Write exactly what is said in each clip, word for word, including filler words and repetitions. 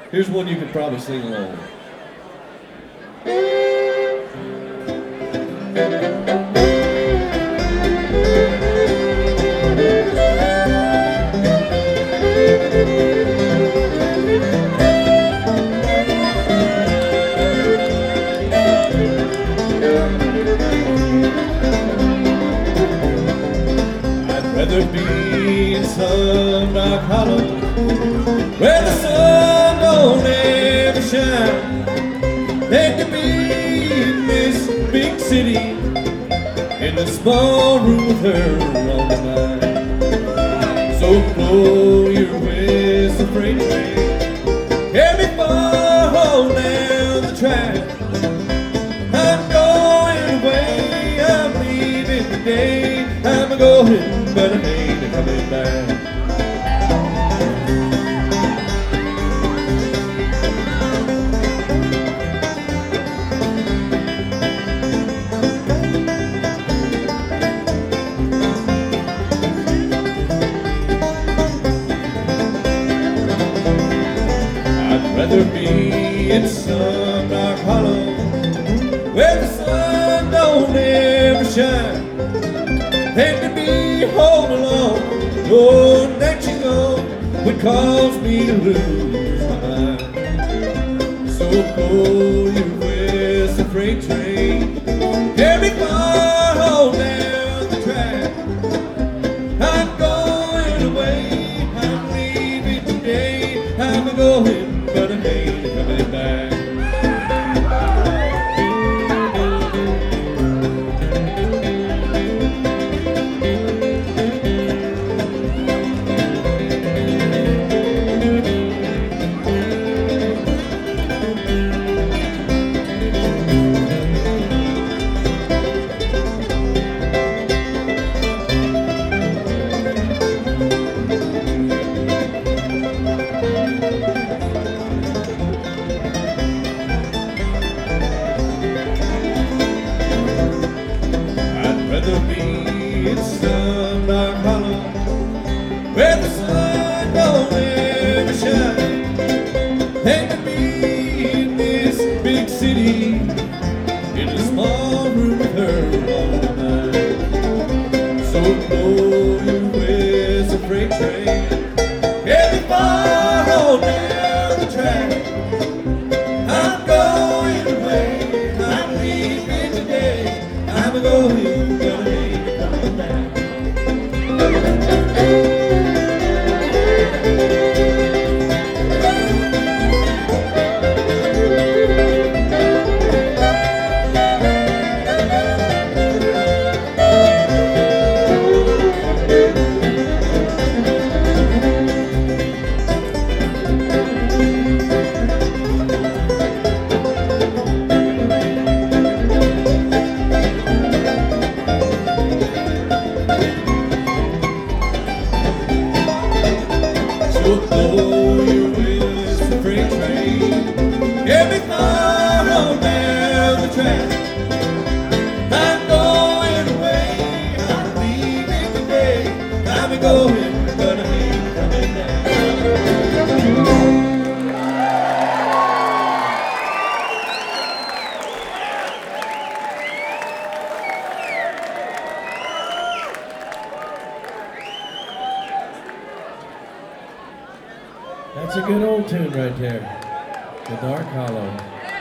Here's one you could probably sing along. I'd rather be in some dark hollow where the sun don't ever shine than to be in this big city in a small room with her on my mind. So blow your whistle, freight train, carry me far down the track. I'm going away, I'm leaving today. I'm going, but I ain't coming back. I'd rather be in some dark hollow where the sun don't ever shine than to be home alone, knowing that you go would cause me to lose my mind. So blow your whistle, freight train, carry me far home down the track. I'm going away, I'm leaving today. I'm going, but I ain't coming back. Rather be in some dark hollow where the sun don't ever shine than to be in this big city in a small room with her on my mind. So blow your whistle, freight train, get me far on down the track. I'm going away, I'm leaving today. I'm going. So blow your whistle, freight train, get me far on down the track. I'm going away, I'm leaving today. I'm going, but I ain't coming back. That's a good old tune right there, The Dark Hollow.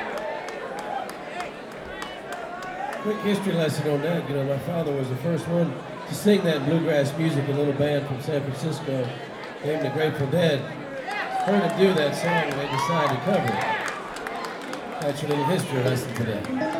Quick history lesson on that. You know, my father was the first one to sing that bluegrass music in a little band from San Francisco named the Grateful Dead. Heard him do that song and they decided to cover it. That's your little history lesson today.